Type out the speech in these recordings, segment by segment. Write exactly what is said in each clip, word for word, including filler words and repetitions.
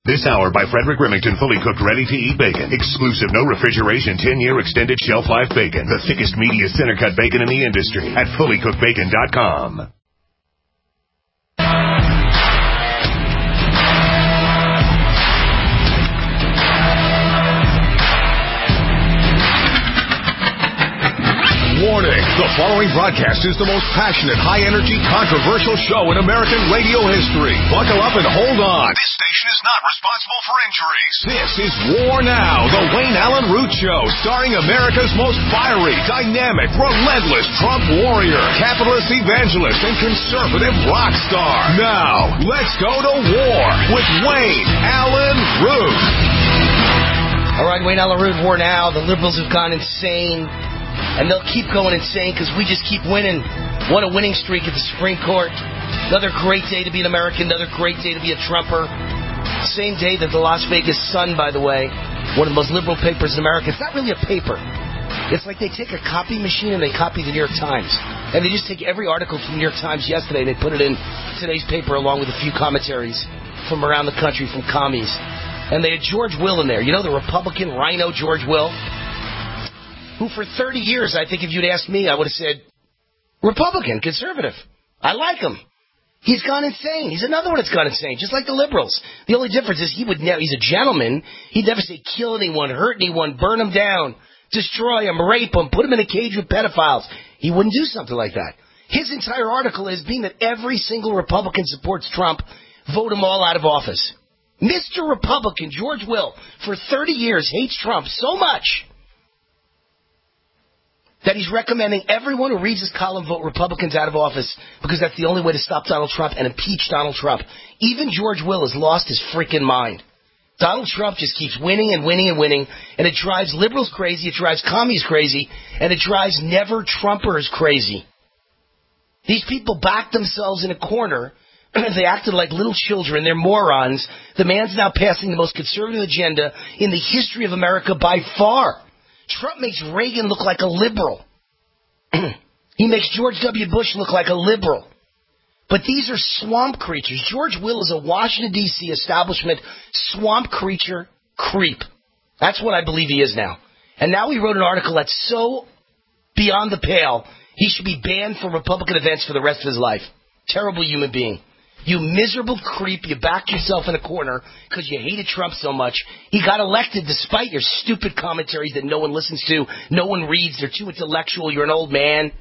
This hour by Frederick Remington, fully cooked, ready-to-eat bacon. Exclusive, no refrigeration, ten-year extended shelf life bacon. The thickest, meatiest center-cut bacon in the industry at fully cooked bacon dot com. Warning, the following broadcast is the most passionate, high-energy, controversial show in American radio history. Buckle up and hold on. This station is not responsible for injuries. This is War Now, the Wayne Allen Root Show, starring America's most fiery, dynamic, relentless Trump warrior, capitalist evangelist, and conservative rock star. Now, let's go to war with Wayne Allen Root. All right, Wayne Allen Root, War Now. The liberals have gone insane. And they'll keep going insane because we just keep winning. What a winning streak at the Supreme Court. Another great day to be an American. Another great day to be a Trumper. Same day that the Las Vegas Sun, by the way, one of the most liberal papers in America. It's not really a paper. It's like they take a copy machine and they copy the New York Times. And they just take every article from the New York Times yesterday and they put it in today's paper along with a few commentaries from around the country from commies. And they had George Will in there. You know, the Republican rhino George Will? Who for thirty years, I think if you'd asked me, I would have said, Republican, conservative. I like him. He's gone insane. He's another one that's gone insane, just like the liberals. The only difference is he would never, he's a gentleman. He'd never say kill anyone, hurt anyone, burn them down, destroy them, rape them, put them in a cage with pedophiles. He wouldn't do something like that. His entire article is being that every single Republican supports Trump, vote him all out of office. Mister Republican, George Will, for thirty years hates Trump so much that he's recommending everyone who reads his column vote Republicans out of office because that's the only way to stop Donald Trump and impeach Donald Trump. Even George Will has lost his freaking mind. Donald Trump just keeps winning and winning and winning, and it drives liberals crazy, it drives commies crazy, and it drives never-Trumpers crazy. These people backed themselves in a corner. They acted like little children. They're morons. The man's now passing the most conservative agenda in the history of America by far. Trump makes Reagan look like a liberal. He makes George W. Bush look like a liberal. But these are swamp creatures. George Will is a Washington, D C establishment swamp creature creep. That's what I believe he is now. And now he wrote an article that's so beyond the pale, he should be banned from Republican events for the rest of his life. Terrible human being. You miserable creep, you backed yourself in a corner because you hated Trump so much. He got elected despite your stupid commentaries that no one listens to, no one reads, they're too intellectual, you're an old man.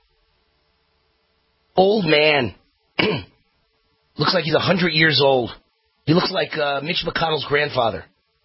Old man. Looks like he's one hundred years old. He looks like uh, Mitch McConnell's grandfather.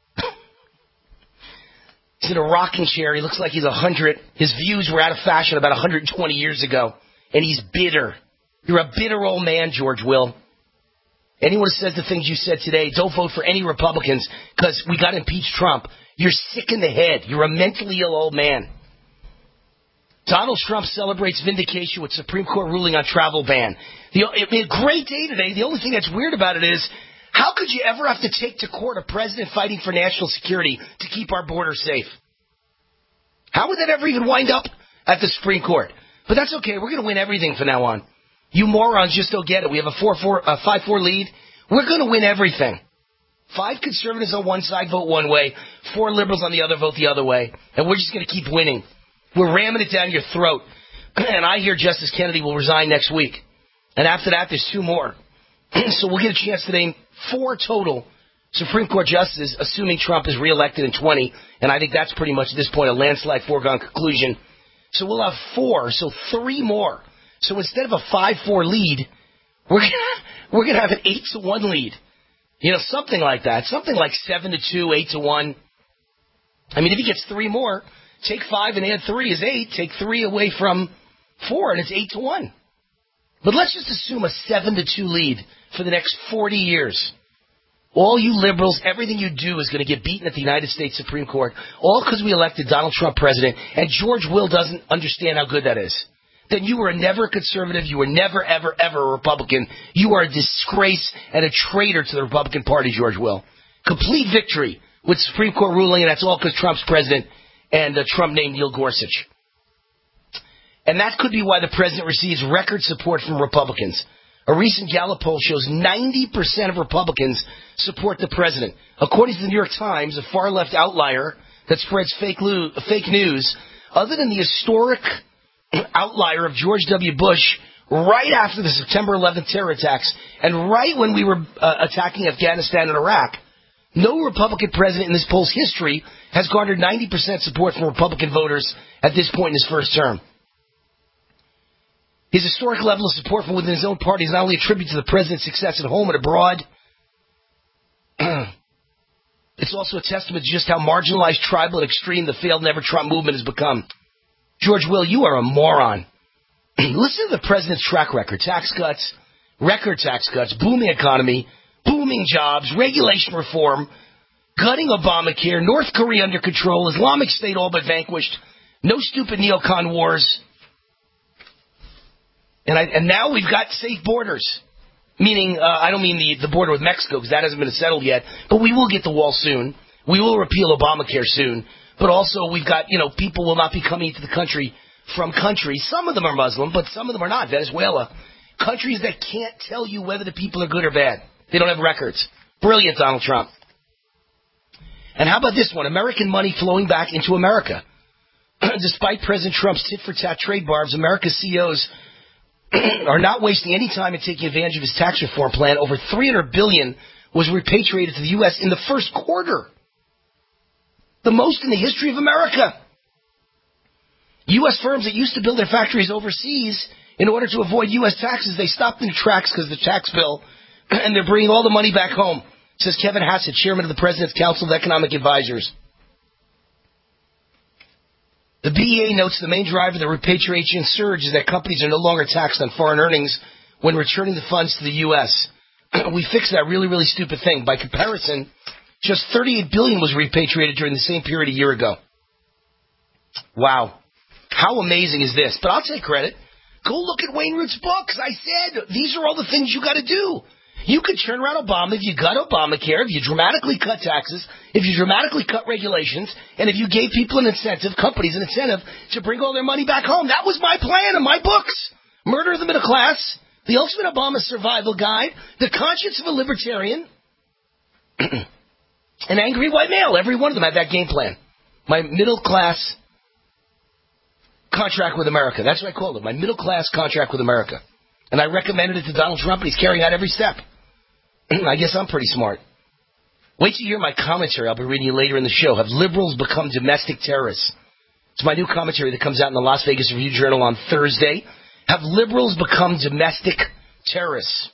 He's in a rocking chair, he looks like he's one hundred. His views were out of fashion about one hundred twenty years ago, and he's bitter. You're a bitter old man, George Will. Anyone who says the things you said today, don't vote for any Republicans because we got to impeach Trump. You're sick in the head. You're a mentally ill old man. Donald Trump celebrates vindication with Supreme Court ruling on travel ban. The, I mean, a great day today. The only thing that's weird about it is, how could you ever have to take to court a president fighting for national security to keep our border safe? How would that ever even wind up at the Supreme Court? But that's okay. We're going to win everything from now on. You morons just don't get it. We have a four four, a five four lead. We're going to win everything. Five conservatives on one side vote one way. Four liberals on the other vote the other way. And we're just going to keep winning. We're ramming it down your throat. And I hear Justice Kennedy will resign next week. And after that, there's two more. So we'll get a chance to name four total Supreme Court justices, assuming Trump is reelected in twenty. And I think that's pretty much at this point a landslide foregone conclusion. So we'll have four, so three more. So instead of a five four lead, we're gonna, we're going to have an eight to one lead. You know, something like that. Something like seven to two, eight to one. I mean, if he gets three more, take five and add three is eight. Take three away from four, and it's eight to one. But let's just assume a seven to two lead for the next forty years. All you liberals, everything you do is going to get beaten at the United States Supreme Court, all because we elected Donald Trump president, and George Will doesn't understand how good that is. Then you were never a conservative. You were never, ever, ever a Republican. You are a disgrace and a traitor to the Republican Party, George Will. Complete victory with Supreme Court ruling, and that's all because Trump's president and uh, Trump named Neil Gorsuch. And that could be why the president receives record support from Republicans. A recent Gallup poll shows ninety percent of Republicans support the president. According to the New York Times, a far-left outlier that spreads fake, lo- fake news, other than the historic outlier of George W. Bush right after the September eleventh terror attacks and right when we were uh, attacking Afghanistan and Iraq, no Republican president in this poll's history has garnered ninety percent support from Republican voters at this point in his first term. His historic level of support from within his own party is not only a tribute to the president's success at home and abroad, it's also a testament to just how marginalized, tribal, and extreme the failed Never Trump movement has become. George Will, you are a moron. Listen to the president's track record. Tax cuts, record tax cuts, booming economy, booming jobs, regulation reform, gutting Obamacare, North Korea under control, Islamic State all but vanquished, no stupid neocon wars. And, I, and now we've got safe borders. Meaning, uh, I don't mean the, the border with Mexico, because that hasn't been settled yet, but we will get the wall soon. We will repeal Obamacare soon. But also, we've got, you know, people will not be coming into the country from countries. Some of them are Muslim, but some of them are not. Venezuela. Countries that can't tell you whether the people are good or bad. They don't have records. Brilliant, Donald Trump. And how about this one? American money flowing back into America. Despite President Trump's tit-for-tat trade barbs, America's C E Os are not wasting any time in taking advantage of his tax reform plan. Over three hundred billion dollars was repatriated to the U S in the first quarter. The most in the history of America. U S firms that used to build their factories overseas in order to avoid U S taxes, they stopped in their tracks because of the tax bill, and they're bringing all the money back home, says Kevin Hassett, chairman of the President's Council of Economic Advisors. The B E A notes the main driver of the repatriation surge is that companies are no longer taxed on foreign earnings when returning the funds to the U S We fixed that really, really stupid thing. By comparison, just thirty-eight billion dollars was repatriated during the same period a year ago. Wow. How amazing is this? But I'll take credit. Go look at Wayne Root's books. I said, these are all the things you got to do. You could turn around Obama if you got Obamacare, if you dramatically cut taxes, if you dramatically cut regulations, and if you gave people an incentive, companies an incentive, to bring all their money back home. That was my plan in my books. Murder of the Middle Class, The Ultimate Obama Survival Guide, The Conscience of a Libertarian, An Angry White Male. Every one of them had that game plan. My middle class contract with America. That's what I called it. My middle class contract with America. And I recommended it to Donald Trump, and he's carrying out every step. I guess I'm pretty smart. Wait till you hear my commentary. I'll be reading you later in the show. Have liberals become domestic terrorists? It's my new commentary that comes out in the Las Vegas Review-Journal on Thursday. Have liberals become domestic terrorists?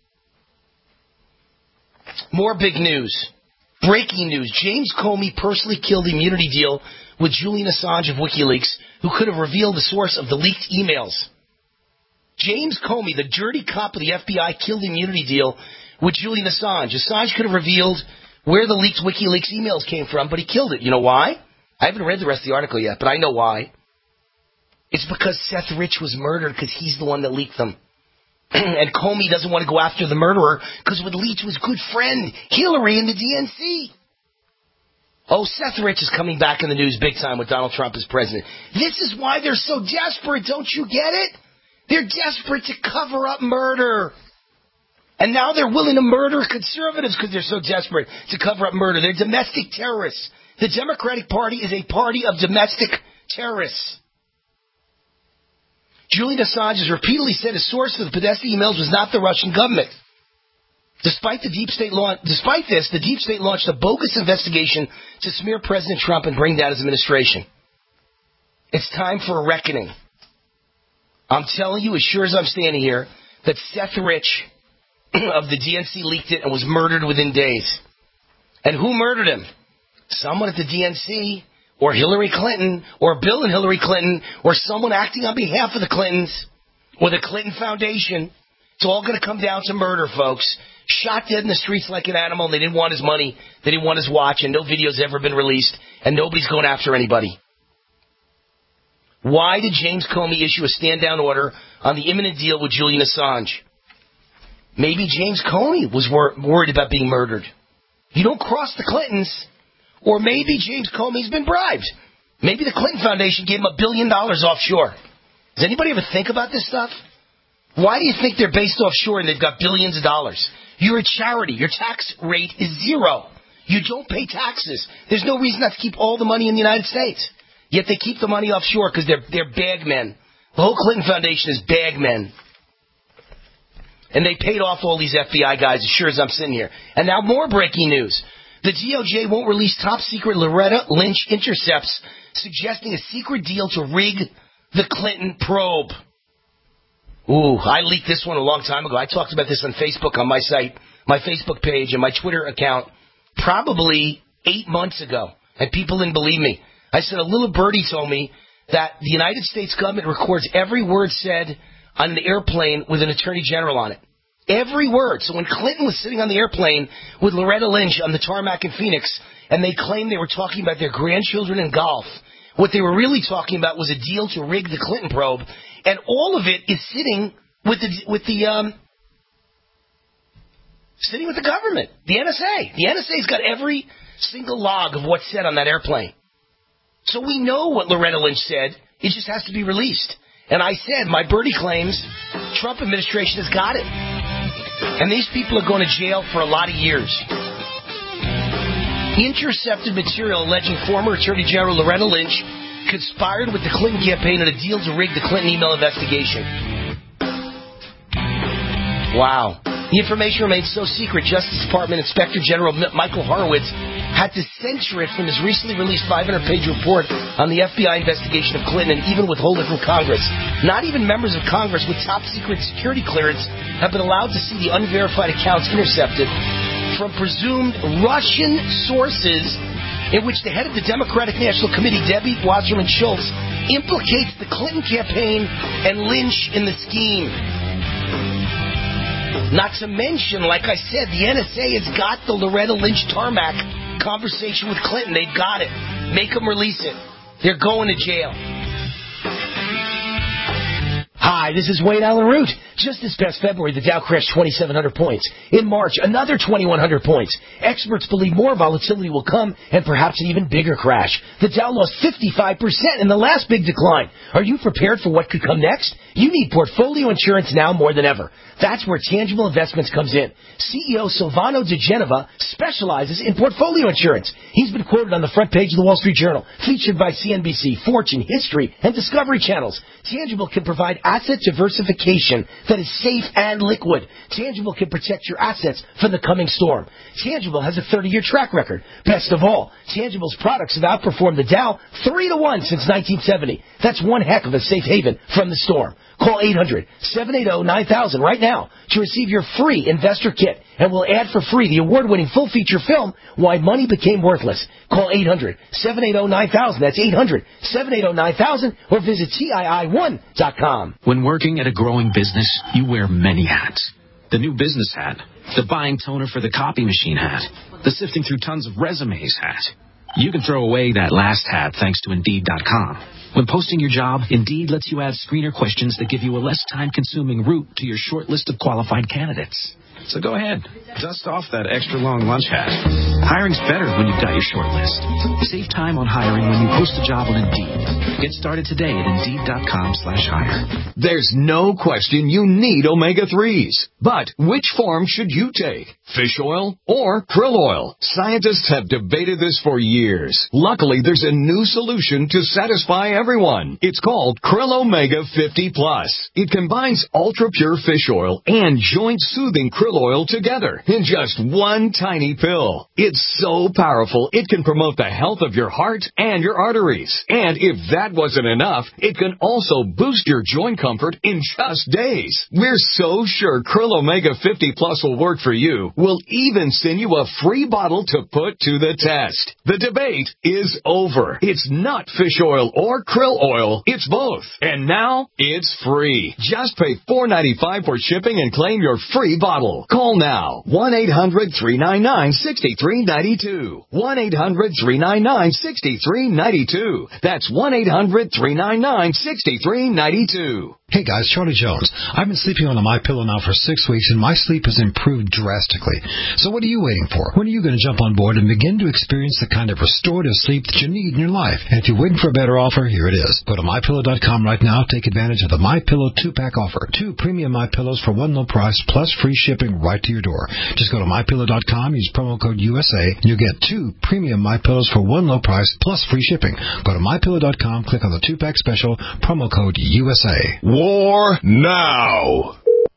More big news. Breaking news. James Comey personally killed the immunity deal with Julian Assange of WikiLeaks, who could have revealed the source of the leaked emails. James Comey, the dirty cop of the F B I, killed the immunity deal with Julian Assange. Assange could have revealed where the leaked WikiLeaks emails came from, but he killed it. You know why? I haven't read the rest of the article yet, but I know why. It's because Seth Rich was murdered because he's the one that leaked them. And Comey doesn't want to go after the murderer because it would lead to his good friend, Hillary, in the D N C. Oh, Seth Rich is coming back in the news big time with Donald Trump as president. This is why they're so desperate. Don't you get it? They're desperate to cover up murder. And now they're willing to murder conservatives because they're so desperate to cover up murder. They're domestic terrorists. The Democratic Party is a party of domestic terrorists. Julian Assange has repeatedly said his source for the Podesta emails was not the Russian government. Despite the deep state launch, despite this, the deep state launched a bogus investigation to smear President Trump and bring down his administration. It's time for a reckoning. I'm telling you, as sure as I'm standing here, that Seth Rich of the D N C leaked it and was murdered within days. And who murdered him? Someone at the D N C, or Hillary Clinton, or Bill and Hillary Clinton, or someone acting on behalf of the Clintons, or the Clinton Foundation. It's all going to come down to murder, folks. Shot dead in the streets like an animal, and they didn't want his money, they didn't want his watch, and no video's ever been released, and nobody's going after anybody. Why did James Comey issue a stand-down order on the imminent deal with Julian Assange? Maybe James Comey was wor- worried about being murdered. You don't cross the Clintons. Or maybe James Comey's been bribed. Maybe the Clinton Foundation gave him a billion dollars offshore. Does anybody ever think about this stuff? Why do you think they're based offshore and they've got billions of dollars? You're a charity. Your tax rate is zero. You don't pay taxes. There's no reason not to keep all the money in the United States. Yet they keep the money offshore because they're, they're bag men. The whole Clinton Foundation is bag men. And they paid off all these F B I guys as sure as I'm sitting here. And now more breaking news. The D O J won't release top-secret Loretta Lynch intercepts suggesting a secret deal to rig the Clinton probe. Ooh, I leaked this one a long time ago. I talked about this on Facebook on my site, my Facebook page, and my Twitter account probably eight months ago. And people didn't believe me. I said a little birdie told me that the United States government records every word said on an airplane with an attorney general on it. Every word. So when Clinton was sitting on the airplane with Loretta Lynch on the tarmac in Phoenix, and they claimed they were talking about their grandchildren in golf, what they were really talking about was a deal to rig the Clinton probe, and all of it is sitting with the with the um sitting with the government, the N S A. The N S A's got every single log of what's said on that airplane. So we know what Loretta Lynch said. It just has to be released. And I said, my birdie claims, Trump administration has got it. And these people are going to jail for a lot of years. Intercepted material alleging former Attorney General Loretta Lynch conspired with the Clinton campaign in a deal to rig the Clinton email investigation. Wow. The information remains so secret, Justice Department Inspector General Michael Horowitz had to censor it from his recently released five hundred page report on the F B I investigation of Clinton and even withhold it from Congress. Not even members of Congress with top-secret security clearance have been allowed to see the unverified accounts intercepted from presumed Russian sources in which the head of the Democratic National Committee, Debbie Wasserman Schultz, implicates the Clinton campaign and Lynch in the scheme. Not to mention, like I said, the N S A has got the Loretta Lynch tarmac conversation with Clinton. They've got it. Make them release it. They're going to jail. Hi, this is Wayne Allen Root. Just this past February, the Dow crashed twenty-seven hundred points. In March, another twenty-one hundred points. Experts believe more volatility will come and perhaps an even bigger crash. The Dow lost fifty-five percent in the last big decline. Are you prepared for what could come next? You need portfolio insurance now more than ever. That's where Tangible Investments comes in. C E O Silvano De Genova specializes in portfolio insurance. He's been quoted on the front page of the Wall Street Journal, featured by C N B C, Fortune, History, and Discovery channels. Tangible can provide asset diversification that is safe and liquid. Tangible can protect your assets from the coming storm. Tangible has a thirty-year track record. Best of all, Tangible's products have outperformed the Dow three to one since nineteen seventy. That's one heck of a safe haven from the storm. Call eight hundred, seven eight zero, nine thousand right now to receive your free investor kit. And we'll add for free the award-winning full-feature film, Why Money Became Worthless. Call eight hundred, seven eight zero, nine thousand. That's eight hundred, seven eight zero, nine thousand. Or visit T I I one dot com. When working at a growing business, you wear many hats. The new business hat, the buying toner for the copy machine hat, the sifting through tons of resumes hat. You can throw away that last hat thanks to Indeed dot com. When posting your job, Indeed lets you add screener questions that give you a less time-consuming route to your short list of qualified candidates. So go ahead, dust off that extra long lunch hat. Hiring's better when you've got your short list. Save time on hiring when you post a job on Indeed. Get started today at Indeed.com slash hire. There's no question you need omega threes. But which form should you take? Fish oil or krill oil? Scientists have debated this for years. Luckily, there's a new solution to satisfy everyone. It's called Krill Omega fifty plus. It combines ultra-pure fish oil and joint-soothing krill oil together in just one tiny pill. It's so powerful, it can promote the health of your heart and your arteries. And if that wasn't enough, it can also boost your joint comfort in just days. We're so sure Krill Omega fifty plus will work for you. We'll even send you a free bottle to put to the test. The debate is over. It's not fish oil or krill oil. It's both. And now, it's free. Just pay four dollars and ninety-five cents for shipping and claim your free bottle. Call now. one eight hundred, three nine nine, six three three nine two. one eight hundred three nine nine six three nine two. That's one eight hundred three nine nine six three nine two. Hey guys, Charlie Jones. I've been sleeping on a MyPillow now for six weeks, and my sleep has improved drastically. So what are you waiting for? When are you going to jump on board and begin to experience the kind of restorative sleep that you need in your life? And if you're waiting for a better offer, here it is. Go to my pillow dot com right now. Take advantage of the MyPillow two-pack offer. Two premium MyPillows for one low price plus free shipping right to your door. Just go to my pillow dot com, use promo code U S A, and you'll get two premium MyPillows for one low price plus free shipping. Go to my pillow dot com, click on the two-pack special, promo code U S A. War now.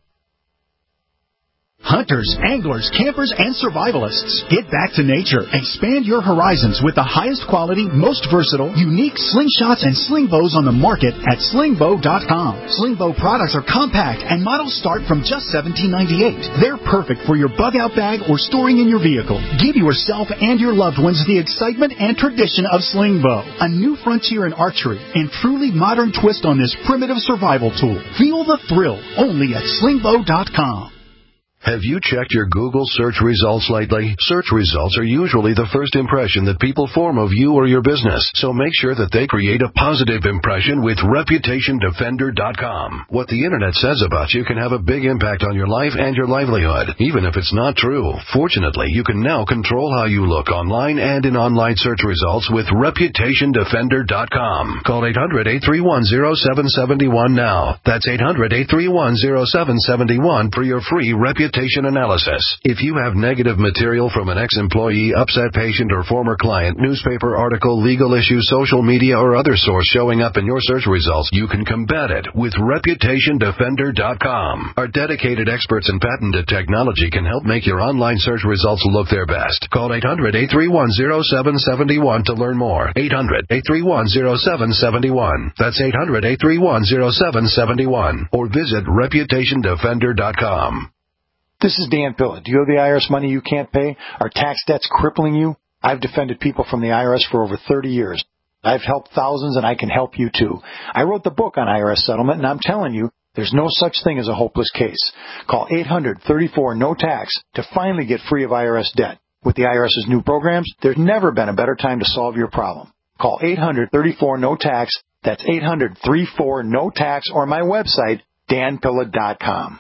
Hunters, anglers, campers, and survivalists, get back to nature. Expand your horizons with the highest quality, most versatile, unique slingshots and sling bows on the market at sling bow dot com. Sling bow products are compact and models start from just seventeen ninety-eight. They're perfect for your bug out bag or storing in your vehicle. Give yourself and your loved ones the excitement and tradition of sling bow, a new frontier in archery and truly modern twist on this primitive survival tool. Feel the thrill only at sling bow dot com. Have you checked your Google search results lately? Search results are usually the first impression that people form of you or your business, so make sure that they create a positive impression with reputation defender dot com. What the internet says about you can have a big impact on your life and your livelihood, even if it's not true. Fortunately, you can now control how you look online and in online search results with reputation defender dot com. Call eight hundred eight three one zero seven seven one now. That's eight hundred eight three one zero seven seven one for your free reputation analysis. If you have negative material from an ex-employee, upset patient, or former client, newspaper article, legal issue, social media, or other source showing up in your search results, you can combat it with reputation defender dot com. Our dedicated experts in patented technology can help make your online search results look their best. Call eight hundred eight three one zero seven seven one to learn more. eight hundred eight three one zero seven seven one. That's eight hundred eight three one zero seven seven one. Or visit reputation defender dot com. This is Dan Pilla. Do you owe the I R S money you can't pay? Are tax debts crippling you? I've defended people from the I R S for over thirty years. I've helped thousands, and I can help you too. I wrote the book on I R S settlement, and I'm telling you, there's no such thing as a hopeless case. Call eight hundred thirty-four no tax to finally get free of I R S debt. With the IRS's new programs, there's never been a better time to solve your problem. Call eight hundred thirty-four no tax. That's eight hundred thirty-four no tax, or my website, dan pilla dot com.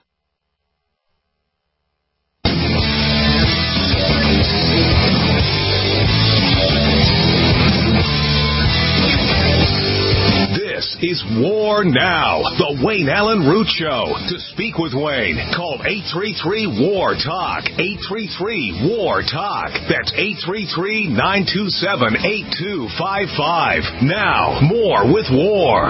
This is War Now, the Wayne Allen Root Show. To speak with Wayne, call eight three three war talk, eight three three war talk. That's eight three three nine two seven eight two five five. Now, more with War.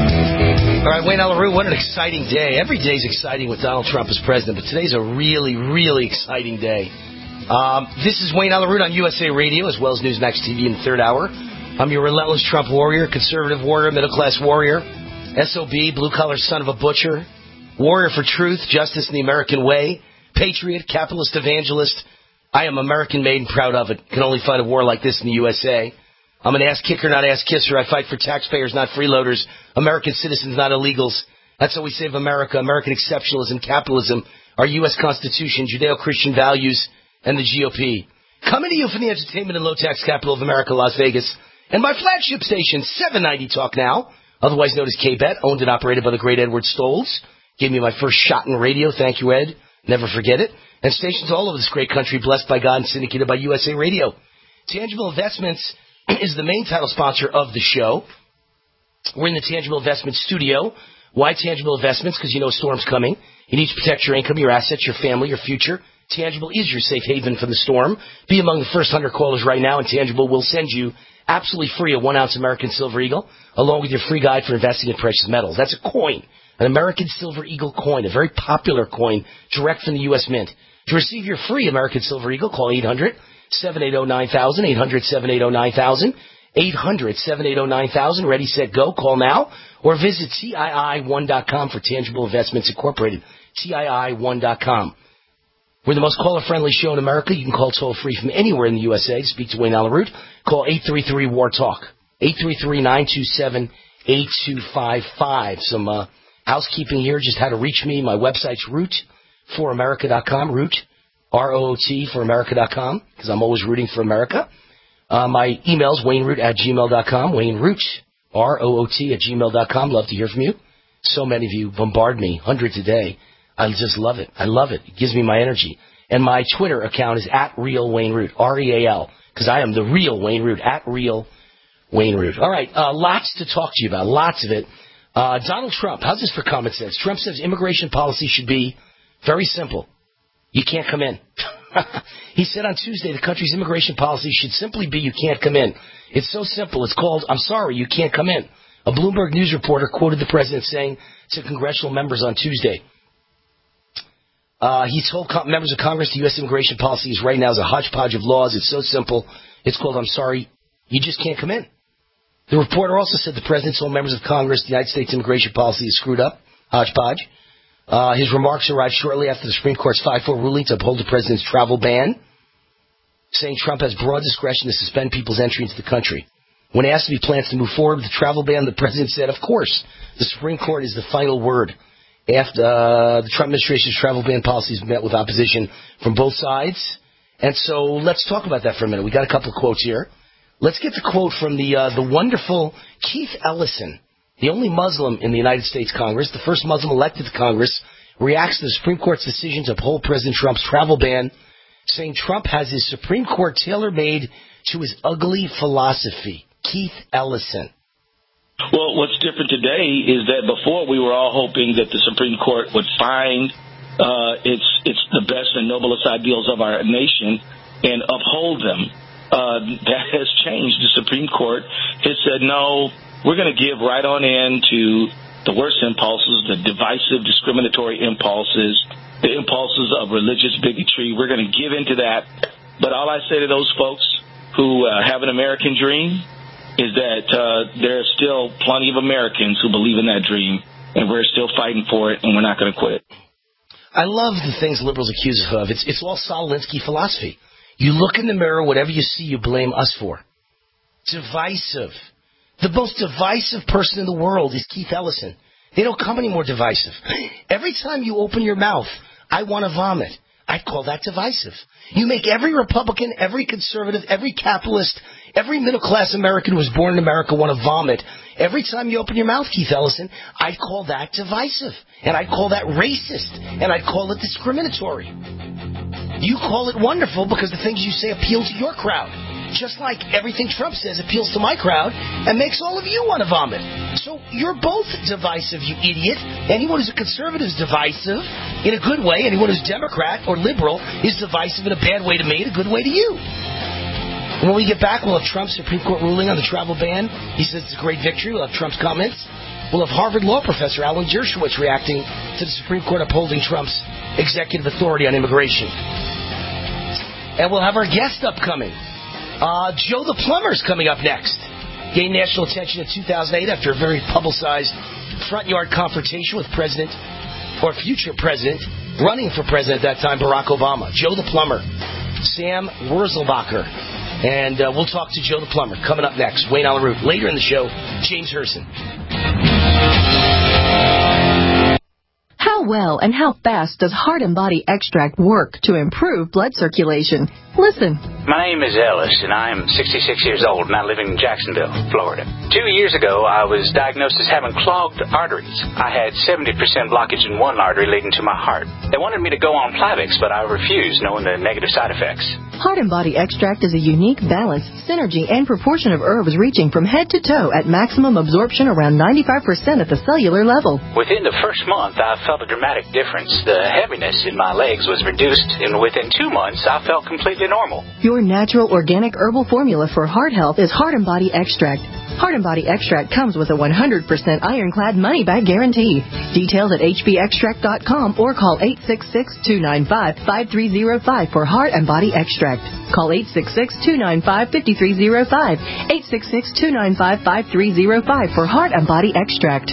All right, Wayne Allen Root, what an exciting day. Every day's exciting with Donald Trump as president, but today's a really, really exciting day. Um, this is Wayne Allen Root on U S A Radio, as well as Newsmax T V in the third hour. I'm your relentless Trump warrior, conservative warrior, middle-class warrior, S O B, blue-collar son of a butcher, warrior for truth, justice, and the American way, patriot, capitalist evangelist. I am American-made and proud of it. Can only fight a war like this in the U S A. I'm an ass-kicker, not ass-kisser. I fight for taxpayers, not freeloaders, American citizens, not illegals. That's how we save America, American exceptionalism, capitalism, our U S Constitution, Judeo-Christian values, and the G O P. Coming to you from the entertainment and low-tax capital of America, Las Vegas. And my flagship station, seven ninety Talk Now, otherwise known as K-Bet, owned and operated by the great Edward Stoltz. Gave me my first shot in radio. Thank you, Ed. Never forget it. And stations all over this great country, blessed by God and syndicated by U S A Radio. Tangible Investments is the main title sponsor of the show. We're in the Tangible Investments studio. Why Tangible Investments? Because you know a storm's coming. You need to protect your income, your assets, your family, your future. Tangible is your safe haven from the storm. Be among the first one hundred callers right now, and Tangible will send you absolutely free a one-ounce American Silver Eagle, along with your free guide for investing in precious metals. That's a coin, an American Silver Eagle coin, a very popular coin, direct from the U S Mint. To receive your free American Silver Eagle, call eight hundred seven eight zero nine thousand, eight hundred seven eight zero nine thousand, eight hundred seven eight zero nine thousand. Ready, set, go. Call now, or visit T I I one dot com for Tangible Investments Incorporated, T I I one dot com. We're the most caller-friendly show in America. You can call toll-free from anywhere in the U S A to speak to Wayne Allen Root. Call eight three three war talk, eight three three nine two seven eight two five five. Some uh, housekeeping here, just how to reach me. My website's root for america dot com, root R O O T for America dot com, because I'm always rooting for America. Uh, my email's wayneroot at gmail dot com, wayneroot, R O O T at gmail dot com. Love to hear from you. So many of you bombard me, hundreds a day. I just love it. I love it. It gives me my energy. And my Twitter account is at Real Wayne Root, R E A L, because I am the real Wayne Root, at Real Wayne Root. All right, uh, lots to talk to you about, lots of it. Uh, Donald Trump, how's this for common sense? Trump says immigration policy should be very simple. You can't come in. He said on Tuesday the country's immigration policy should simply be you can't come in. It's so simple. It's called, I'm sorry, you can't come in. A Bloomberg News reporter quoted the president saying to congressional members on Tuesday, uh, he told com- members of Congress the U S immigration policy is right now is a hodgepodge of laws. It's so simple. It's called, I'm sorry, you just can't come in. The reporter also said the president told members of Congress the United States immigration policy is screwed up, hodgepodge. Uh, his remarks arrived shortly after the Supreme Court's five four ruling to uphold the president's travel ban, saying Trump has broad discretion to suspend people's entry into the country. When asked if he plans to move forward with the travel ban, the president said, of course, the Supreme Court is the final word. After uh, the Trump administration's travel ban policies met with opposition from both sides. And so let's talk about that for a minute. We got a couple of quotes here. Let's get the quote from the uh, the wonderful Keith Ellison, the only Muslim in the United States Congress, the first Muslim elected to Congress, reacts to the Supreme Court's decision to uphold President Trump's travel ban, saying Trump has his Supreme Court tailor-made to his ugly philosophy. Keith Ellison. Well, what's different today is that before we were all hoping that the Supreme Court would find uh, its its the best and noblest ideals of our nation and uphold them. Uh, that has changed. The Supreme Court has said, no, we're going to give right on in to the worst impulses, the divisive, discriminatory impulses, the impulses of religious bigotry. We're going to give into that. But all I say to those folks who uh, have an American dream is that uh, there are still plenty of Americans who believe in that dream, and we're still fighting for it, and we're not going to quit. I love the things liberals accuse us of. It's, it's all Saul Alinsky philosophy. You look in the mirror, whatever you see, you blame us for. Divisive. The most divisive person in the world is Keith Ellison. They don't come any more divisive. Every time you open your mouth, I want to vomit. I'd call that divisive. You make every Republican, every conservative, every capitalist, every middle-class American who was born in America want to vomit. Every time you open your mouth, Keith Ellison, I'd call that divisive. And I'd call that racist. And I'd call it discriminatory. You call it wonderful because the things you say appeal to your crowd. Just like everything Trump says appeals to my crowd and makes all of you want to vomit. So you're both divisive, you idiot. Anyone who's a conservative is divisive in a good way. Anyone who's Democrat or liberal is divisive in a bad way to me and a good way to you. And when we get back, we'll have Trump's Supreme Court ruling on the travel ban. He says it's a great victory. We'll have Trump's comments. We'll have Harvard law professor Alan Dershowitz reacting to the Supreme Court upholding Trump's executive authority on immigration. And we'll have our guest upcoming. Uh, Joe the Plumber's coming up next. Gained national attention in two thousand eight after a very publicized front yard confrontation with President, or future President, running for President at that time, Barack Obama. Joe the Plumber. Sam Wurzelbacher. And uh, we'll talk to Joe the Plumber coming up next. Wayne on the Root. Later in the show, James Herson. How well and how fast does Heart and Body Extract work to improve blood circulation? Listen. My name is Ellis, and I am sixty-six years old, and I live in Jacksonville, Florida. Two years ago, I was diagnosed as having clogged arteries. I had seventy percent blockage in one artery leading to my heart. They wanted me to go on Plavix, but I refused, knowing the negative side effects. Heart and Body Extract is a unique balance, synergy, and proportion of herbs reaching from head to toe at maximum absorption around ninety-five percent at the cellular level. Within the first month, I felt a dramatic difference. The heaviness in my legs was reduced, and within two months, I felt completely normal. Your natural organic herbal formula for heart health is Heart and Body Extract. Heart and Body Extract comes with a one hundred percent ironclad money-back guarantee. Details at h b extract dot com or call eight six six, two nine five, five three zero five for Heart and Body Extract. Call eight six six, two nine five, five three zero five, eight six six, two nine five, five three zero five for Heart and Body Extract.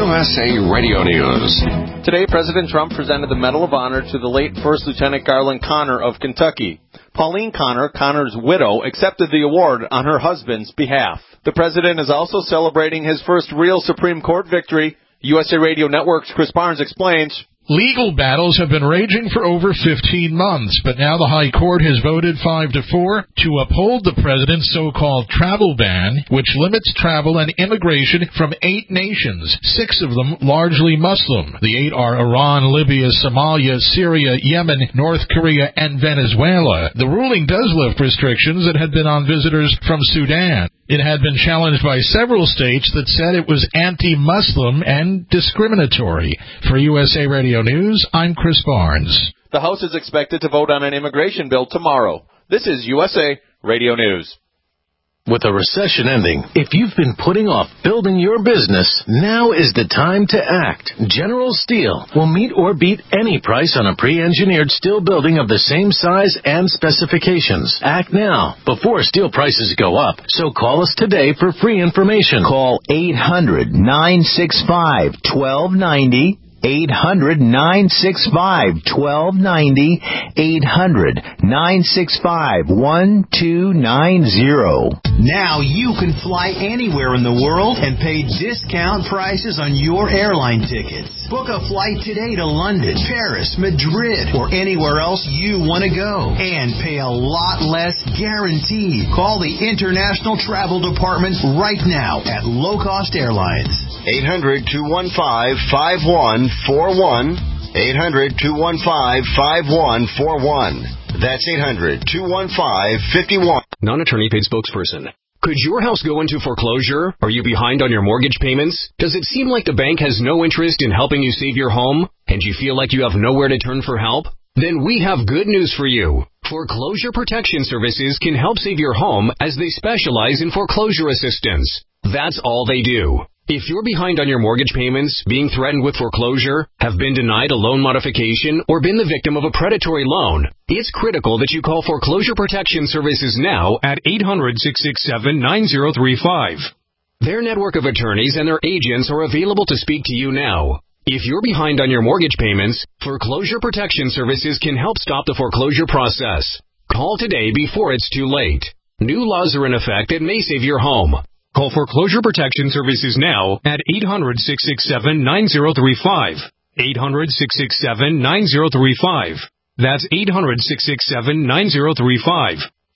S A Radio News. Today, President Trump presented the Medal of Honor to the late First Lieutenant Garland Connor of Kentucky. Pauline Connor, Connor's widow, accepted the award on her husband's behalf. The president is also celebrating his first real Supreme Court victory. U S A Radio Network's Chris Barnes explains. Legal battles have been raging for over fifteen months, but now the High Court has voted five to four to uphold the president's so-called travel ban, which limits travel and immigration from eight nations, six of them largely Muslim. The eight are Iran, Libya, Somalia, Syria, Yemen, North Korea, and Venezuela. The ruling does lift restrictions that had been on visitors from Sudan. It had been challenged by several states that said it was anti-Muslim and discriminatory. For U S A Radio News, I'm Chris Barnes. The House is expected to vote on an immigration bill tomorrow. This is U S A Radio News. With a recession ending, if you've been putting off building your business, now is the time to act. General Steel will meet or beat any price on a pre-engineered steel building of the same size and specifications. Act now, before steel prices go up. So call us today for free information. Call eight hundred, nine six five, one two nine zero. eight hundred, nine six five, one two nine zero. eight hundred, nine six five, one two nine zero. Now you can fly anywhere in the world and pay discount prices on your airline tickets. Book a flight today to London, Paris, Madrid, or anywhere else you want to go. And pay a lot less guaranteed. Call the International Travel Department right now at Low Cost Airlines. eight hundred, two one five, five one four one. eight hundred, two one five, five one four one. That's eight hundred, two one five, five one. Non-attorney paid spokesperson. Could your house go into foreclosure? Are you behind on your mortgage payments? Does it seem like the bank has no interest in helping you save your home? And you feel like you have nowhere to turn for help? Then we have good news for you. Foreclosure Protection Services can help save your home as they specialize in foreclosure assistance. That's all they do. If you're behind on your mortgage payments, being threatened with foreclosure, have been denied a loan modification, or been the victim of a predatory loan, it's critical that you call Foreclosure Protection Services now at eight hundred, six six seven, nine zero three five. Their network of attorneys and their agents are available to speak to you now. If you're behind on your mortgage payments, Foreclosure Protection Services can help stop the foreclosure process. Call today before it's too late. New laws are in effect that may save your home. Call Foreclosure Protection Services now at eight hundred, six six seven, nine zero three five. eight hundred, six six seven, nine zero three five. That's eight hundred, six six seven, nine zero three five.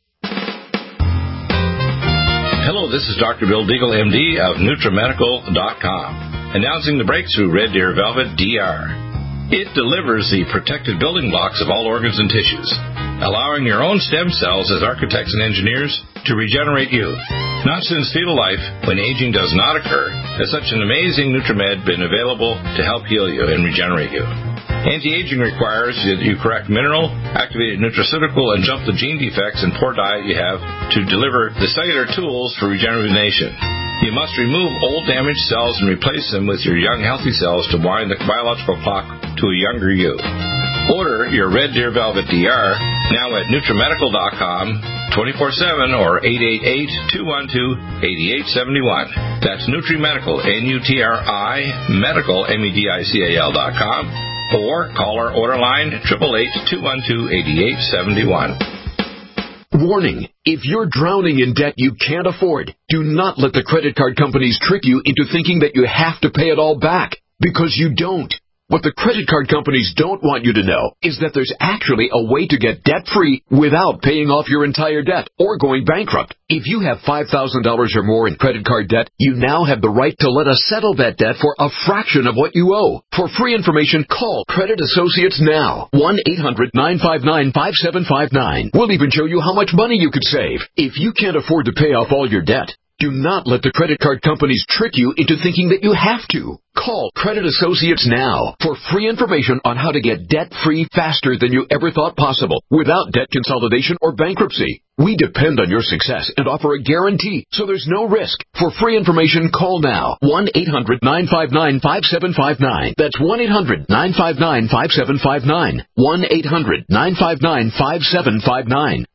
Hello, this is Doctor Bill Deagle, M D of NutriMedical dot com, announcing the breakthrough Red Deer Velvet D R. It delivers the protected building blocks of all organs and tissues, allowing your own stem cells as architects and engineers to regenerate you. Not since fetal life, when aging does not occur, has such an amazing NutriMed been available to help heal you and regenerate you. Anti-aging requires that you correct mineral, activated nutraceutical, and jump the gene defects and poor diet you have to deliver the cellular tools for regeneration. You must remove old damaged cells and replace them with your young healthy cells to wind the biological clock to a younger you. Order your Red Deer Velvet D R now at NutriMedical dot com, twenty-four seven, or eight eight eight, two one two, eight eight seven one. That's NutriMedical, N U T R I, medical, M E D I C A L dot com, or call our order line, eight eight eight, two one two, eight eight seven one. Warning, if you're drowning in debt you can't afford, do not let the credit card companies trick you into thinking that you have to pay it all back, because you don't. What the credit card companies don't want you to know is that there's actually a way to get debt-free without paying off your entire debt or going bankrupt. If you have five thousand dollars or more in credit card debt, you now have the right to let us settle that debt for a fraction of what you owe. For free information, call Credit Associates now. one eight hundred, nine five nine, five seven five nine. We'll even show you how much money you could save. If you can't afford to pay off all your debt, do not let the credit card companies trick you into thinking that you have to. Call Credit Associates now for free information on how to get debt-free faster than you ever thought possible without debt consolidation or bankruptcy. We depend on your success and offer a guarantee, so there's no risk. For free information, call now. one eight hundred, nine five nine, five seven five nine. That's one eight hundred, nine five nine, five seven five nine. one eight hundred, nine five nine, five seven five nine.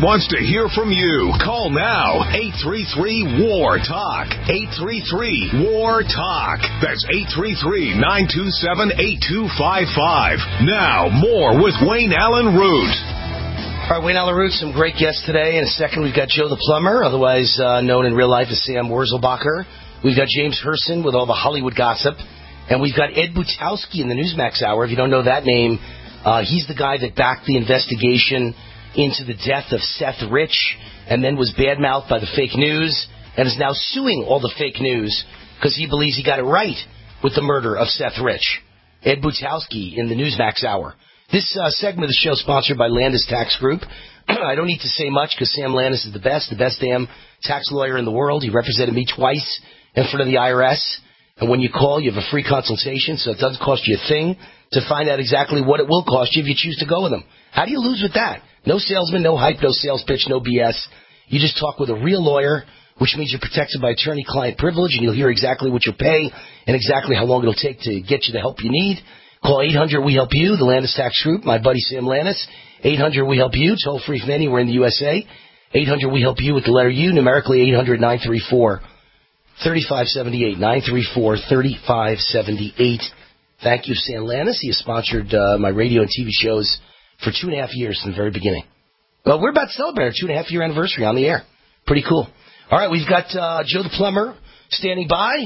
wants to hear from you. Call now. eight three three, W A R, TALK. eight three three, W A R, TALK. That's eight three three, nine two seven, eight two five five. Now, more with Wayne Allen Root. All right, Wayne Allen Root, some great guests today. In a second, we've got Joe the Plumber, otherwise uh, known in real life as Sam Wurzelbacher. We've got James Herson with all the Hollywood gossip. And we've got Ed Butowski in the Newsmax Hour. If you don't know that name, uh, he's the guy that backed the investigation into the death of Seth Rich and then was badmouthed by the fake news and is now suing all the fake news because he believes he got it right with the murder of Seth Rich. Ed Butowski in the Newsmax Hour. This uh, segment of the show is sponsored by Landis Tax Group. I don't need to say much because Sam Landis is the best, the best damn tax lawyer in the world. He represented me twice in front of the I R S. And when you call, you have a free consultation, so it doesn't cost you a thing to find out exactly what it will cost you if you choose to go with them. How do you lose with that? No salesman, no hype, no sales pitch, no B S. You just talk with a real lawyer, which means you're protected by attorney-client privilege, and you'll hear exactly what you'll pay and exactly how long it'll take to get you the help you need. Call eight hundred we help you, the Landis Tax Group, my buddy Sam Landis. eight hundred we help you, toll free from anywhere in the U S A. eight hundred we help you with the letter U, numerically eight hundred nine three four thirty-five seventy-eight, nine three four, thirty-five seventy-eight. Thank you, Sam Landis. He has sponsored uh, my radio and T V shows for two and a half years from the very beginning. Well, we're about to celebrate our two and a half year anniversary on the air. Pretty cool. All right, we've got uh, Joe the Plumber standing by.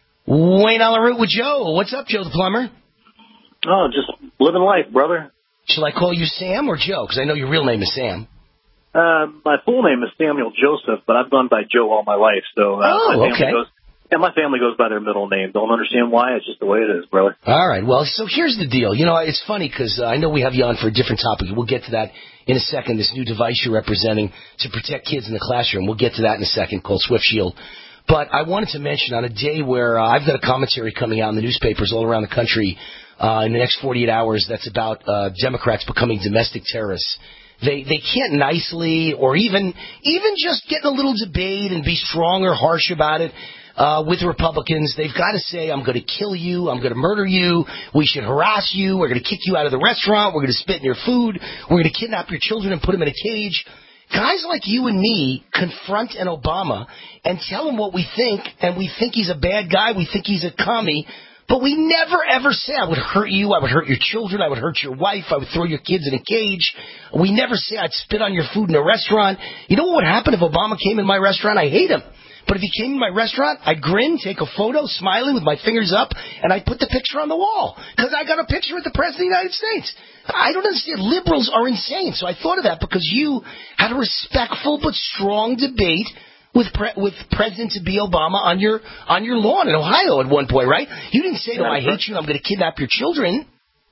Wayne Allen Root with Joe. What's up, Joe the Plumber? Oh, just living life, brother. Shall I call you Sam or Joe? Because I know your real name is Sam. Uh, my full name is Samuel Joseph, but I've gone by Joe all my life. So uh, oh, my family okay. goes, yeah, my family goes by their middle name. Don't understand why. It's just the way it is, brother. All right. Well, so here's the deal. You know, it's funny because uh, I know we have you on for a different topic. We'll get to that in a second, this new device you're representing to protect kids in the classroom. We'll get to that in a second, called Swift Shield. But I wanted to mention on a day where uh, I've got a commentary coming out in the newspapers all around the country uh, in the next forty-eight hours that's about uh, Democrats becoming domestic terrorists. They they can't nicely or even even just get in a little debate and be strong or harsh about it uh, with Republicans. They've got to say, I'm going to kill you, I'm going to murder you, we should harass you, we're going to kick you out of the restaurant, we're going to spit in your food, we're going to kidnap your children and put them in a cage. Guys like you and me confront an Obama and tell him what we think, and we think he's a bad guy, we think he's a commie, but we never, ever say, I would hurt you, I would hurt your children, I would hurt your wife, I would throw your kids in a cage. We never say I'd spit on your food in a restaurant. You know what would happen if Obama came in my restaurant? I hate him. But if he came in my restaurant, I'd grin, take a photo, smiling with my fingers up, and I'd put the picture on the wall. Because I got a picture with the President of the United States. I don't understand. Liberals are insane. So I thought of that because you had a respectful but strong debate with pre- with President-to-be Obama on your on your lawn in Ohio at one point, right? You didn't say, no, I hate you, I'm going to kidnap your children.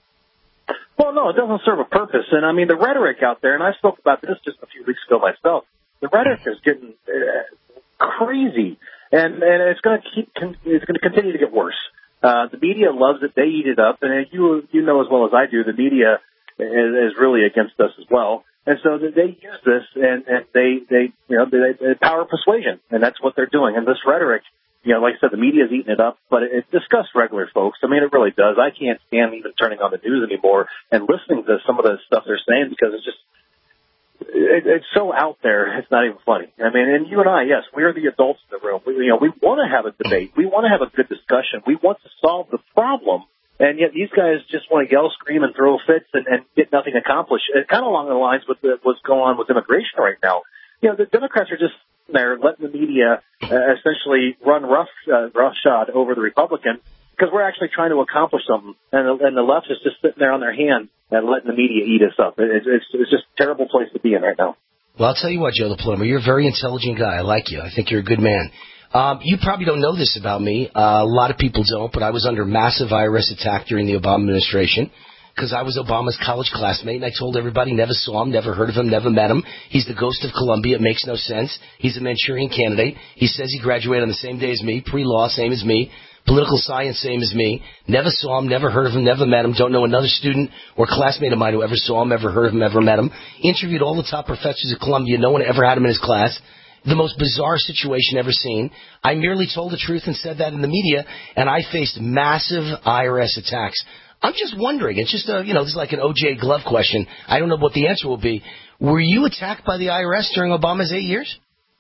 Well, no, it doesn't serve a purpose. And, I mean, the rhetoric out there, and I spoke about this just a few weeks ago myself, the rhetoric is getting uh, crazy, and, and it's going to keep con- it's going to continue to get worse. Uh, the media loves it. They eat it up. And you you know as well as I do, the media is, is really against us as well. And so they use this, and, and they, they, you know, they, they power persuasion, and that's what they're doing. And this rhetoric, you know, like I said, the media's eating it up, but it, it disgusts regular folks. I mean, it really does. I can't stand even turning on the news anymore and listening to some of the stuff they're saying because it's just, it, it's so out there. It's not even funny. I mean, and you and I, yes, we're the adults in the room. We, you know, we want to have a debate. We want to have a good discussion. We want to solve the problem. And yet these guys just want to yell, scream, and throw fits and, and get nothing accomplished. It's kind of along the lines with the, what's going on with immigration right now. You know, the Democrats are just there letting the media uh, essentially run rough, uh, roughshod over the Republican because we're actually trying to accomplish something. And the, and the left is just sitting there on their hand and letting the media eat us up. It's, it's, it's just a terrible place to be in right now. Well, I'll tell you what, Joe the Plumber, you're a very intelligent guy. I like you. I think you're a good man. Um, you probably don't know this about me. Uh, a lot of people don't, but I was under massive I R S attack during the Obama administration because I was Obama's college classmate, and I told everybody never saw him, never heard of him, never met him. He's the ghost of Columbia. It makes no sense. He's a Manchurian candidate. He says he graduated on the same day as me, pre-law, same as me, political science, same as me. Never saw him, never heard of him, never met him. Don't know another student or classmate of mine who ever saw him, ever heard of him, ever met him. Interviewed all the top professors at Columbia. No one ever had him in his class. The most bizarre situation ever seen. I merely told the truth and said that in the media, and I faced massive I R S attacks. I'm just wondering. It's just a, you know, this is like an O J glove question. I don't know what the answer will be. Were you attacked by the I R S during Obama's eight years?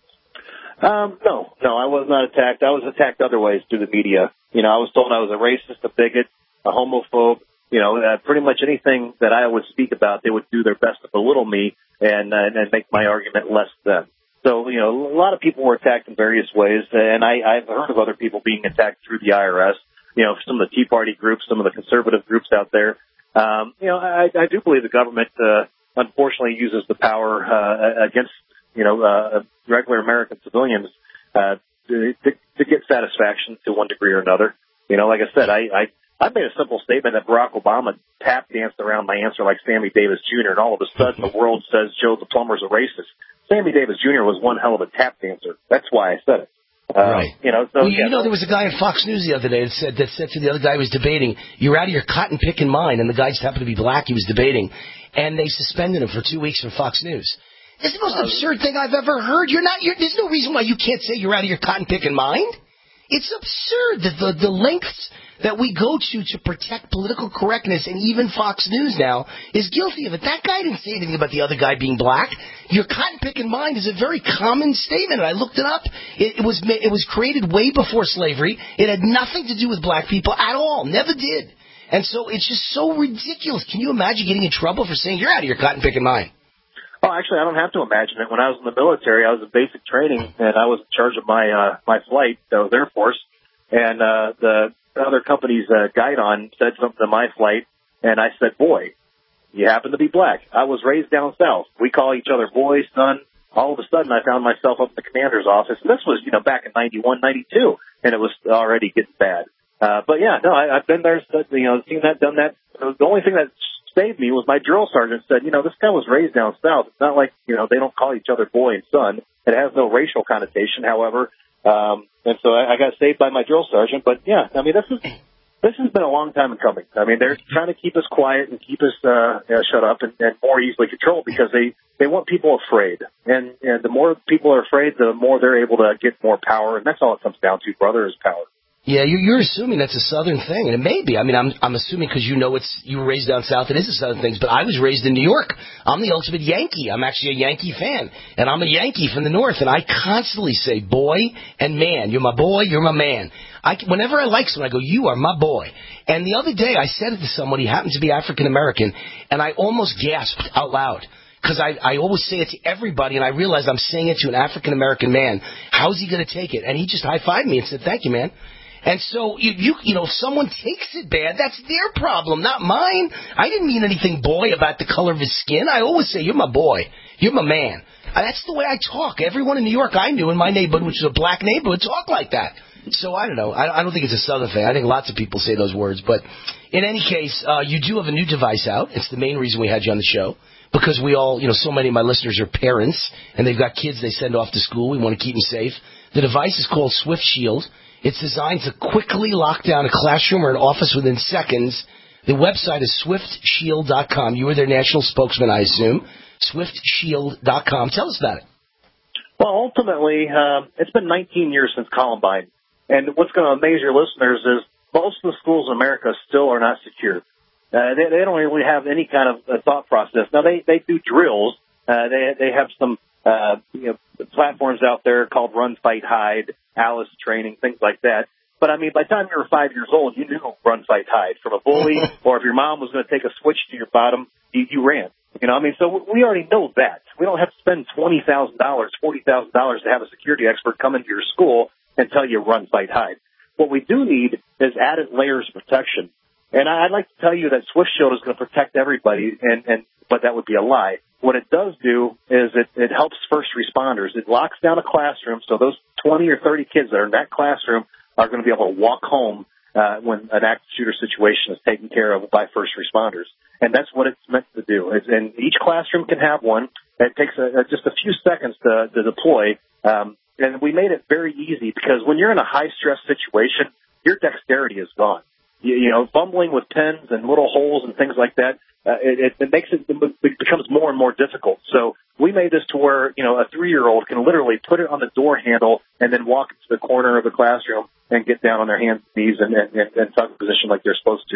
Um, no, no, I was not attacked. I was attacked other ways through the media. You know, I was told I was a racist, a bigot, a homophobe. You know, uh, pretty much anything that I would speak about, they would do their best to belittle me and, uh, and make my argument less than. So, you know, a lot of people were attacked in various ways, and I, I've heard of other people being attacked through the I R S. You know, some of the Tea Party groups, some of the conservative groups out there. Um, you know, I, I do believe the government, uh, unfortunately uses the power, uh, against, you know, uh, regular American civilians, uh, to, to, to get satisfaction to one degree or another. You know, like I said, I, I, I made a simple statement that Barack Obama tap danced around my answer like Sammy Davis Junior, and all of a sudden the world says Joe the plumber's a racist. Sammy Davis Junior was one hell of a tap dancer. That's why I said it. Uh, right. You know, so, well, yeah, you know, there was a guy on Fox News the other day that said that said to the other guy who was debating, "You're out of your cotton picking mind," and the guy just happened to be black. He was debating, and they suspended him for two weeks from Fox News. It's the most oh. absurd thing I've ever heard. You're not. You're, there's no reason why you can't say you're out of your cotton picking mind. It's absurd that the the lengths that we go to to protect political correctness, and even Fox News now is guilty of it. That guy didn't say anything about the other guy being black. Your cotton-picking mind is a very common statement, and I looked it up. It, it was it was created way before slavery. It had nothing to do with black people at all. Never did. And so it's just so ridiculous. Can you imagine getting in trouble for saying you're out of your cotton-picking mind? Oh, actually, I don't have to imagine it. When I was in the military, I was in basic training, and I was in charge of my uh, my flight. That was Air Force, and uh, the other company's uh, guide on said something to my flight, and I said, "Boy, you happen to be black." I was raised down south. We call each other boy, son. All of a sudden, I found myself up in the commander's office, and this was, you know, back in ninety-one, ninety-two, and it was already getting bad. Uh, but yeah, no, I, I've been there, you know, seen that, done that. The only thing that saved me was my drill sergeant said, you know, this guy was raised down south. It's not like, you know, they don't call each other boy and son. It has no racial connotation, however. Um, and so I, I got saved by my drill sergeant. But yeah, I mean, this is, this has been a long time in coming. I mean, they're trying to keep us quiet and keep us, uh, uh shut up and, and more easily controlled because they, they want people afraid. And, and the more people are afraid, the more they're able to get more power. And that's all it comes down to, brother, is power. Yeah, you're assuming that's a Southern thing, and it may be. I mean, I'm I'm assuming because you know it's you were raised down south, it is a Southern thing. But I was raised in New York. I'm the ultimate Yankee. I'm actually a Yankee fan, and I'm a Yankee from the North. And I constantly say boy and man. You're my boy. You're my man. I whenever I like someone, I go, you are my boy. And the other day, I said it to someone. He happened to be African American, and I almost gasped out loud. Because I, I always say it to everybody, and I realized I'm saying it to an African American man. How's he going to take it? And he just high-fived me and said, thank you, man. And so, you, you you know, if someone takes it bad, that's their problem, not mine. I didn't mean anything boy about the color of his skin. I always say, you're my boy. You're my man. And that's the way I talk. Everyone in New York I knew in my neighborhood, which was a black neighborhood, talk like that. So I don't know. I, I don't think it's a Southern thing. I think lots of people say those words. But in any case, uh, you do have a new device out. It's the main reason we had you on the show. Because we all, you know, so many of my listeners are parents, and they've got kids they send off to school. We want to keep them safe. The device is called Swift Shield. It's designed to quickly lock down a classroom or an office within seconds. The website is swift shield dot com. You were their national spokesman, I assume. swift shield dot com. Tell us about it. Well, ultimately, uh, it's been nineteen years since Columbine. And what's going to amaze your listeners is most of the schools in America still are not secure. Uh, they, they don't really have any kind of uh, thought process. Now, they, they do drills. Uh, they, they have some uh, you know, platforms out there called Run, Fight, Hide, Alice training, things like that. But, I mean, by the time you were five years old, you knew Run, Fight, Hide from a bully, or if your mom was going to take a switch to your bottom, you, you ran. You know, I mean, so we already know that. We don't have to spend twenty thousand dollars, forty thousand dollars to have a security expert come into your school and tell you Run, Fight, Hide. What we do need is added layers of protection. And I'd like to tell you that Swift Shield is going to protect everybody, and, and but that would be a lie. What it does do is it, it helps first responders. It locks down a classroom, so those twenty or thirty kids that are in that classroom are going to be able to walk home uh, when an active shooter situation is taken care of by first responders. And that's what it's meant to do. It's, and each classroom can have one. It takes a, a, just a few seconds to, to deploy. Um, and we made it very easy because when you're in a high-stress situation, your dexterity is gone. You, you know, fumbling with pens and little holes and things like that, uh, it, it makes it, it becomes more and more difficult. So we made this to where, you know, a three-year-old can literally put it on the door handle and then walk into the corner of the classroom and get down on their hands and knees and, and, and tuck the position like they're supposed to and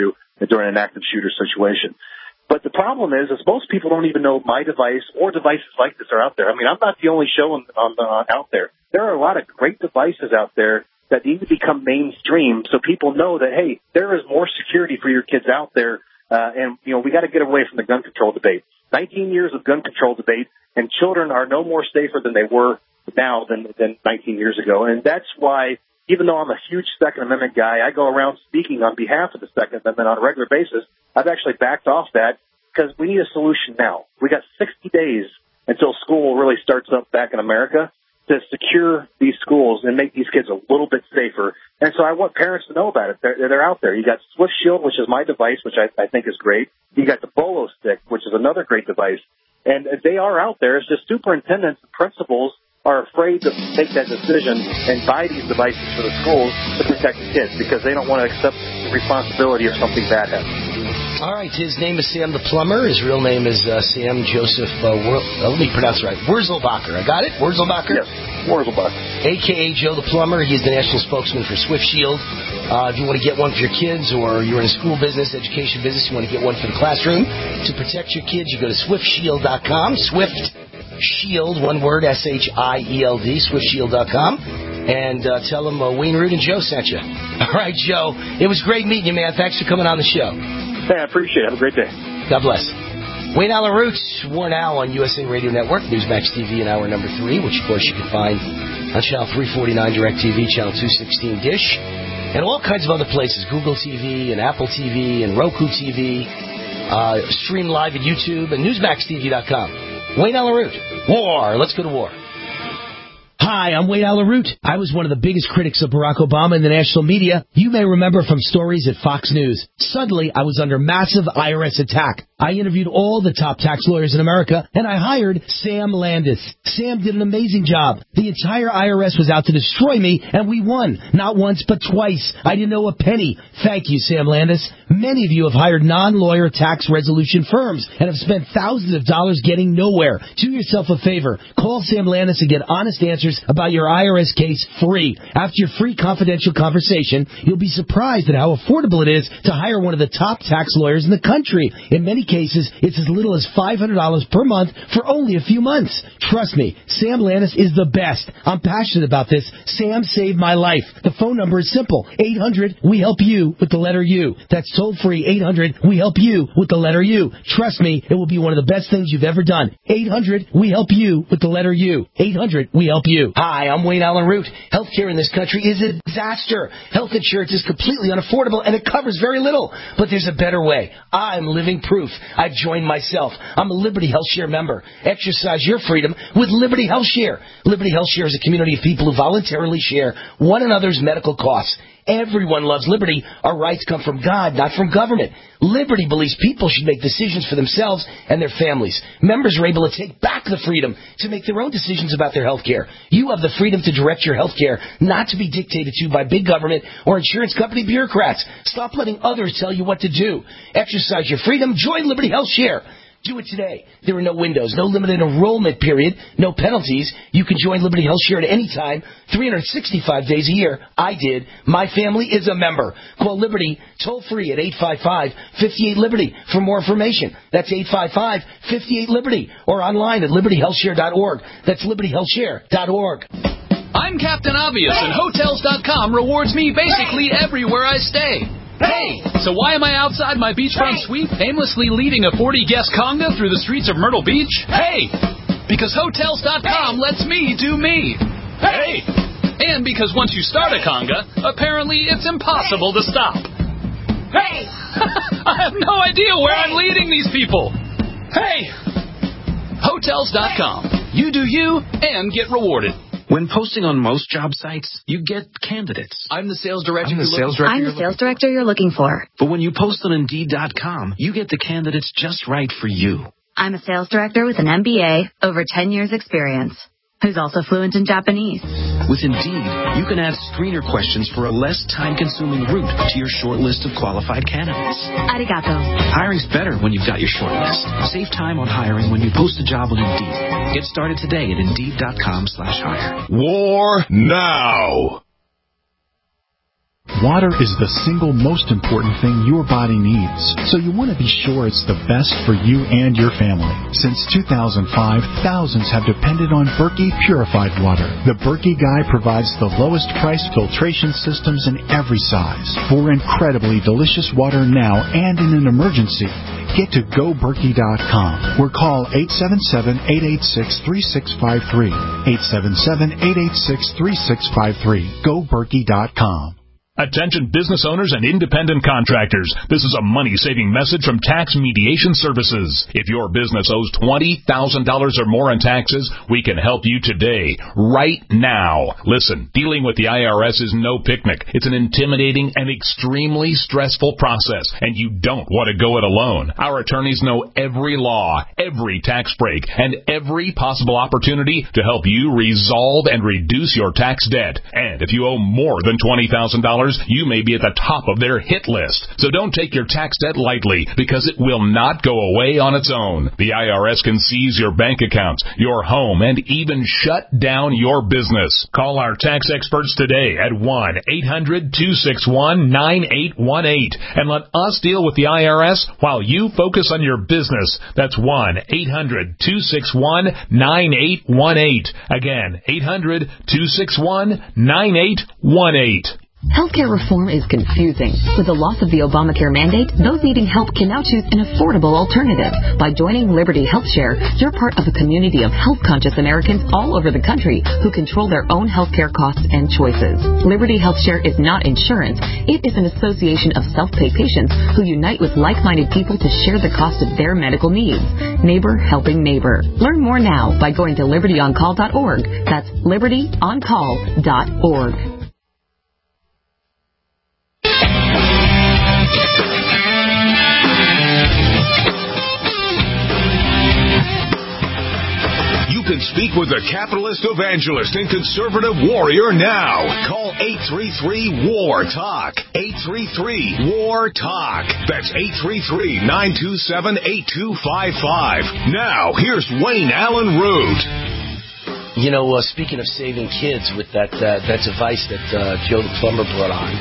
during an active shooter situation. But the problem is, is most people don't even know my device or devices like this are out there. I mean, I'm not the only show on, on uh, out there. There are a lot of great devices out there that need to become mainstream so people know that, hey, there is more security for your kids out there. Uh, and, you know, we got to get away from the gun control debate. nineteen years of gun control debate, and children are no more safer than they were now than, than nineteen years ago. And that's why, even though I'm a huge Second Amendment guy, I go around speaking on behalf of the Second Amendment on a regular basis. I've actually backed off that because we need a solution now. We got sixty days until school really starts up back in America to secure these schools and make these kids a little bit safer. And so I want parents to know about it. They're, they're out there. You got Swift Shield, which is my device, which I, I think is great. You got the Bolo Stick, which is another great device. And they are out there. It's just superintendents and principals are afraid to make that decision and buy these devices for the schools to protect the kids because they don't want to accept the responsibility if something bad happens. All right, his name is Sam the Plumber. His real name is uh, Sam Joseph, uh, Wur- uh, let me pronounce it right, Wurzelbacher. I got it? Wurzelbacher? Yes, Wurzelbacher. A K A Joe the Plumber. He's the national spokesman for Swift Shield. Uh, if you want to get one for your kids or you're in a school business, education business, you want to get one for the classroom to protect your kids, you go to swift shield dot com. Swift Shield, one word, S H I E L D, swift shield dot com. And uh, tell them uh, Wayne Root and Joe sent you. All right, Joe. It was great meeting you, man. Thanks for coming on the show. Hey, I appreciate it. Have a great day. God bless. Wayne Allen Root, War Now on U S A Radio Network, Newsmax T V in hour number three, which, of course, you can find on Channel three forty-nine DirecTV, Channel two sixteen Dish, and all kinds of other places, Google T V and Apple T V and Roku T V, uh, stream live at YouTube and Newsmax T V dot com. Wayne Allen Root, war. Let's go to war. Hi, I'm Wayne Allen Root. I was one of the biggest critics of Barack Obama in the national media. You may remember from stories at Fox News. Suddenly, I was under massive I R S attack. I interviewed all the top tax lawyers in America, and I hired Sam Landis. Sam did an amazing job. The entire I R S was out to destroy me, and we won. Not once, but twice. I didn't owe a penny. Thank you, Sam Landis. Many of you have hired non-lawyer tax resolution firms and have spent thousands of dollars getting nowhere. Do yourself a favor. Call Sam Landis and get honest answers about your I R S case free. After your free confidential conversation, you'll be surprised at how affordable it is to hire one of the top tax lawyers in the country. In many cases, it's as little as five hundred dollars per month for only a few months. Trust me, Sam Landis is the best. I'm passionate about this. Sam saved my life. The phone number is simple. eight hundred we help you with the letter U. That's toll free. eight hundred we help you with the letter U. Trust me, it will be one of the best things you've ever done. eight hundred we help you with the letter U. eight hundred we help you. Hi, I'm Wayne Allen Root. Healthcare in this country is a disaster. Health insurance is completely unaffordable and it covers very little. But there's a better way. I'm living proof. I've joined myself. I'm a Liberty Health Share member. Exercise your freedom with Liberty Health Share. Liberty Health Share is a community of people who voluntarily share one another's medical costs. Everyone loves liberty. Our rights come from God, not from government. Liberty believes people should make decisions for themselves and their families. Members are able to take back the freedom to make their own decisions about their health care. You have the freedom to direct your health care, not to be dictated to by big government or insurance company bureaucrats. Stop letting others tell you what to do. Exercise your freedom. Join Liberty Health Share. Do it today. There are no windows, no limited enrollment period, no penalties. You can join Liberty Health Share at any time, three hundred sixty-five days a year. I did. My family is a member. Call Liberty toll free at eight five five, five eight, Liberty for more information. That's eight five five, five eight, Liberty or online at liberty health share dot org. That's liberty health share dot org. I'm Captain Obvious, and Hotels dot com rewards me basically everywhere I stay. Hey, so why am I outside my beachfront suite aimlessly leading a forty-guest conga through the streets of Myrtle Beach? Hey, because Hotels dot com lets me do me. Hey, and because once you start a conga, apparently it's impossible to stop. Hey, I have no idea where I'm leading these people. Hey, Hotels dot com. You do you and get rewarded. When posting on most job sites, you get candidates. I'm the sales director. I'm the sales director. I'm the sales director you're looking for. But when you post on Indeed dot com, you get the candidates just right for you. I'm a sales director with an M B A, over ten years experience, who's also fluent in Japanese. With Indeed, you can add screener questions for a less time-consuming route to your short list of qualified candidates. Arigato. Hiring's better when you've got your short list. Save time on hiring when you post a job on Indeed. Get started today at Indeed dot com slash hire. War now. Water is the single most important thing your body needs, so you want to be sure it's the best for you and your family. Since two thousand five, thousands have depended on Berkey purified water. The Berkey Guy provides the lowest price filtration systems in every size for incredibly delicious water now and in an emergency. Get to go berkey dot com or call eight seven seven, eight eight six, three six five three. eight seven seven, eight eight six, three six five three. go berkey dot com. Attention business owners and independent contractors. This is a money-saving message from Tax Mediation Services. If your business owes twenty thousand dollars or more in taxes, we can help you today, right now. Listen, dealing with the I R S is no picnic. It's an intimidating and extremely stressful process, and you don't want to go it alone. Our attorneys know every law, every tax break, and every possible opportunity to help you resolve and reduce your tax debt. And if you owe more than twenty thousand dollars, you may be at the top of their hit list. So don't take your tax debt lightly, because it will not go away on its own. The I R S can seize your bank accounts, your home, and even shut down your business. Call our tax experts today at one eight hundred, two six one, nine eight one eight and let us deal with the I R S while you focus on your business. That's one eight hundred, two six one, nine eight one eight. Again, eight hundred, two six one, nine eight one eight. Healthcare reform is confusing. With the loss of the Obamacare mandate, those needing help can now choose an affordable alternative. By joining Liberty HealthShare, you're part of a community of health-conscious Americans all over the country who control their own healthcare costs and choices. Liberty HealthShare is not insurance. It is an association of self-pay patients who unite with like-minded people to share the cost of their medical needs. Neighbor helping neighbor. Learn more now by going to liberty on call dot org. That's liberty on call dot org. You can speak with the capitalist evangelist and conservative warrior now. Call eight three three, W A R, TALK. eight three three, W A R, TALK. That's eight three three, nine two seven, eight two five five. Now, here's Wayne Allen Root. You know, uh, speaking of saving kids with that uh, that device that uh, Joe the plumber brought on.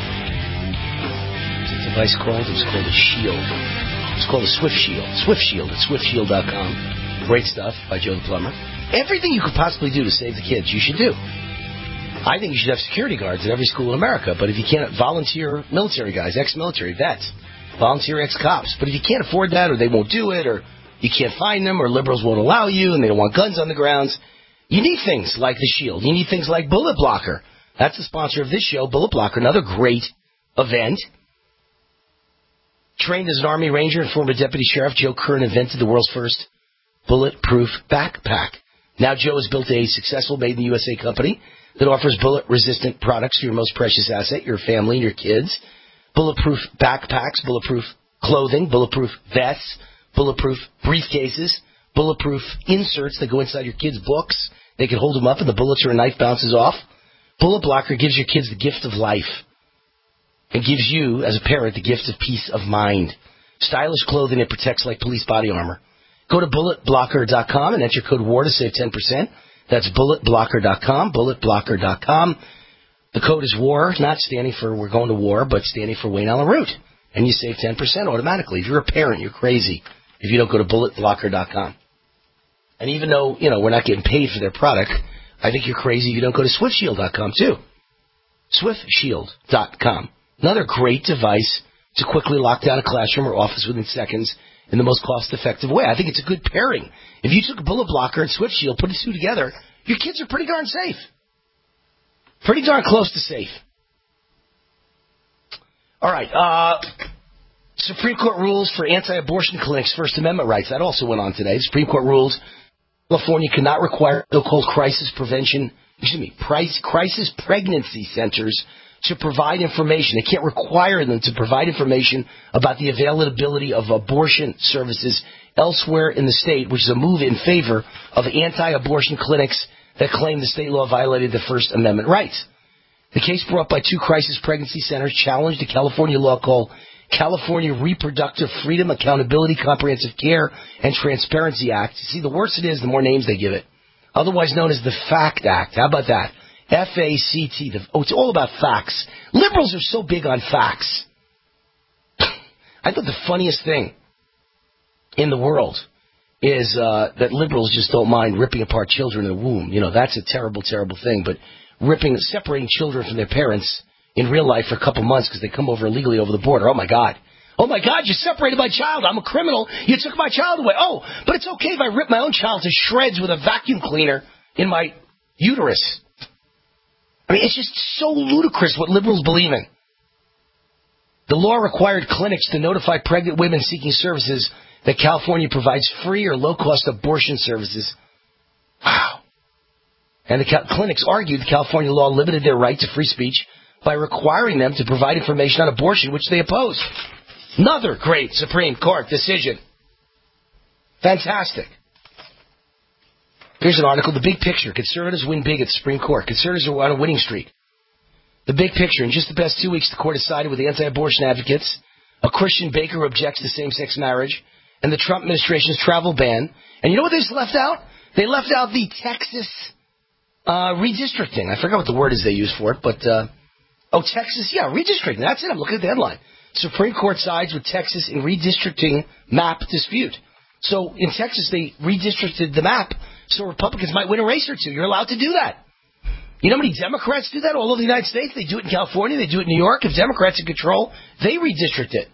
What's the device called? It was called a Shield. It's called a Swift Shield. Swift Shield at swift shield dot com. Great stuff by Joe the plumber. Everything you could possibly do to save the kids, you should do. I think you should have security guards at every school in America, but if you can't, volunteer military guys, ex-military vets, volunteer ex-cops. But if you can't afford that, or they won't do it, or you can't find them, or liberals won't allow you, and they don't want guns on the grounds, you need things like the Shield. You need things like Bullet Blocker. That's the sponsor of this show, Bullet Blocker, another great event. Trained as an Army Ranger and former Deputy Sheriff, Joe Kern invented the world's first bulletproof backpack. Now Joe has built a successful made-in-the-U S A company that offers bullet-resistant products for your most precious asset, your family and your kids. Bulletproof backpacks, bulletproof clothing, bulletproof vests, bulletproof briefcases, bulletproof inserts that go inside your kids' books. They can hold them up and the bullets or a knife bounces off. Bullet Blocker gives your kids the gift of life and gives you, as a parent, the gift of peace of mind. Stylish clothing that protects like police body armor. Go to bullet blocker dot com and enter code WAR to save ten percent. That's bullet blocker dot com, bullet blocker dot com. The code is WAR, not standing for we're going to war, but standing for Wayne Allen Root. And you save ten percent automatically. If you're a parent, you're crazy if you don't go to bullet blocker dot com. And even though, you know, we're not getting paid for their product, I think you're crazy if you don't go to swift shield dot com too. swift shield dot com. Another great device to quickly lock down a classroom or office within seconds in the most cost-effective way. I think it's a good pairing. If you took a Bullet Blocker and Swift Shield, put the two together, your kids are pretty darn safe. Pretty darn close to safe. All right. Uh, Supreme Court rules for anti-abortion clinics' First Amendment rights. That also went on today. The Supreme Court rules California cannot require so-called crisis prevention, excuse me, crisis pregnancy centers to provide information. They can't require them to provide information about the availability of abortion services elsewhere in the state, which is a move in favor of anti-abortion clinics that claim the state law violated the First Amendment rights. The case brought by two crisis pregnancy centers challenged a California law called California Reproductive Freedom, Accountability, Comprehensive Care, and Transparency Act. See, the worse it is, the more names they give it. Otherwise known as the FACT Act. How about that? F A C T. The, oh, it's all about facts. Liberals are so big on facts. I thought the funniest thing in the world is uh, that liberals just don't mind ripping apart children in the womb. You know, that's a terrible, terrible thing. But ripping, separating children from their parents in real life for a couple months because they come over illegally over the border. Oh, my God. Oh, my God, you separated my child. I'm a criminal. You took my child away. Oh, but it's okay if I rip my own child to shreds with a vacuum cleaner in my uterus. I mean, it's just so ludicrous what liberals believe in. The law required clinics to notify pregnant women seeking services that California provides free or low-cost abortion services. Wow. And the cal- clinics argued the California law limited their right to free speech by requiring them to provide information on abortion, which they opposed. Another great Supreme Court decision. Fantastic. Here's an article, The Big Picture. Conservatives win big at the Supreme Court. Conservatives are on a winning streak. The Big Picture. In just the past two weeks, the court has sided with the anti-abortion advocates, a Christian baker who objects to same-sex marriage, and the Trump administration's travel ban. And you know what they just left out? They left out the Texas uh, redistricting. I forgot what the word is they use for it, but, uh, oh, Texas, yeah, redistricting. That's it. I'm looking at the headline. Supreme Court sides with Texas in redistricting map dispute. So in Texas, they redistricted the map so Republicans might win a race or two. You're allowed to do that. You know how many Democrats do that all over the United States? They do it in California. They do it in New York. If Democrats in control, they redistrict it.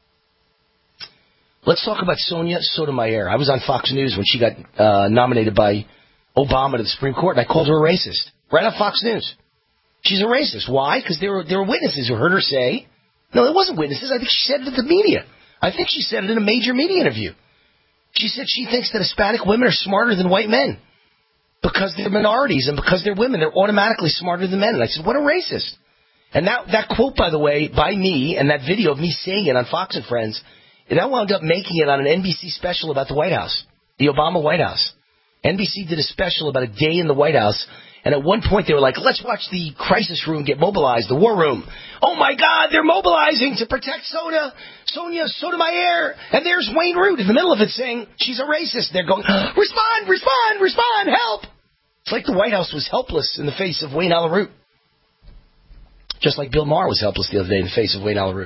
Let's talk about Sonia Sotomayor. I was on Fox News when she got uh, nominated by Obama to the Supreme Court, and I called her a racist. Right on Fox News. She's a racist. Why? Because there were, there were witnesses who heard her say... No, it wasn't witnesses. I think she said it to the media. I think she said it in a major media interview. She said she thinks that Hispanic women are smarter than white men. Because they're minorities and because they're women, they're automatically smarter than men. And I said, what a racist. And that, that quote, by the way, by me, and that video of me saying it on Fox and Friends, that wound up making it on an N B C special about the White House, the Obama White House. N B C did a special about a day in the White House. And at one point they were like, let's watch the crisis room get mobilized, the war room. Oh, my God, they're mobilizing to protect Sonia, Sonia Sotomayor. And there's Wayne Root in the middle of it saying she's a racist. They're going, respond, respond, respond, help. It's like the White House was helpless in the face of Wayne Allyn Root. Just like Bill Maher was helpless the other day in the face of Wayne Allyn Root.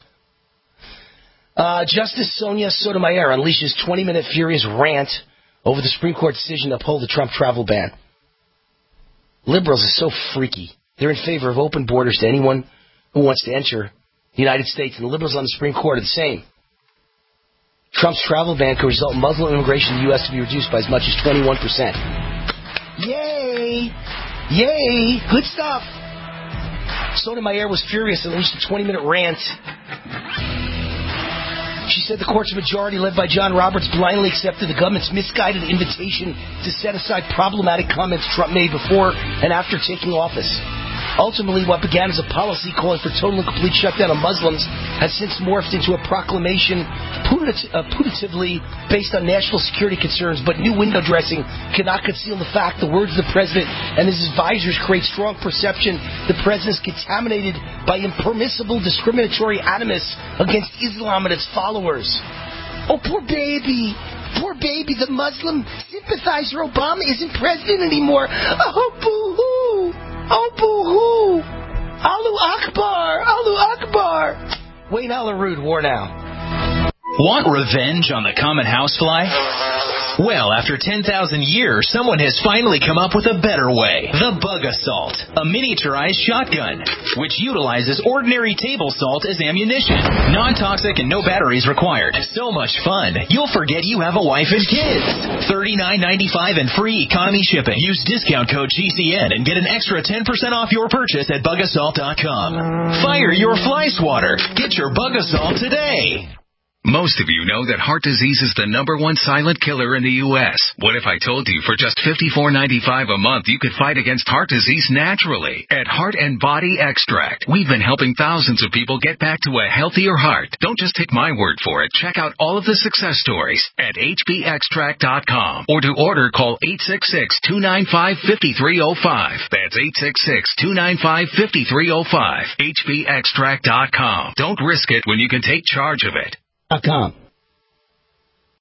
Uh, Justice Sonia Sotomayor unleashes twenty-minute furious rant over the Supreme Court decision to uphold the Trump travel ban. Liberals are so freaky. They're in favor of open borders to anyone who wants to enter the United States, and the liberals on the Supreme Court are the same. Trump's travel ban could result in Muslim immigration in the U S to be reduced by as much as twenty-one percent. Yay! Yay! Good stuff! Sotomayor was furious and unleashed a twenty-minute rant. She said the court's majority, led by John Roberts, blindly accepted the government's misguided invitation to set aside problematic comments Trump made before and after taking office. Ultimately, what began as a policy calling for total and complete shutdown of Muslims has since morphed into a proclamation punitively uh, punitively based on national security concerns, but new window dressing cannot conceal the fact the words of the president and his advisors create strong perception the president is contaminated by impermissible discriminatory animus against Islam and its followers. Oh, poor baby. Poor baby, the Muslim sympathizer Obama isn't president anymore. Oh, boo-hoo. Oh, boo-hoo. Allahu Akbar. Allahu Akbar. Wayne Allyn Root, War Now. Want revenge on the common housefly? Well, after ten thousand years, someone has finally come up with a better way. The Bug Assault, a miniaturized shotgun, which utilizes ordinary table salt as ammunition. Non-toxic and no batteries required. So much fun, you'll forget you have a wife and kids. thirty-nine ninety-five and free economy shipping. Use discount code G C N and get an extra ten percent off your purchase at bug assault dot com. Fire your fly swatter. Get your Bug Assault today. Most of you know that heart disease is the number one silent killer in the U S What if I told you for just fifty-four ninety-five a month you could fight against heart disease naturally? At Heart and Body Extract, we've been helping thousands of people get back to a healthier heart. Don't just take my word for it. Check out all of the success stories at H B extract dot com. Or to order, call eight six six, two nine five, five three zero five. That's eight six six, two nine five, five three zero five. H B extract dot com. Don't risk it when you can take charge of it. Com.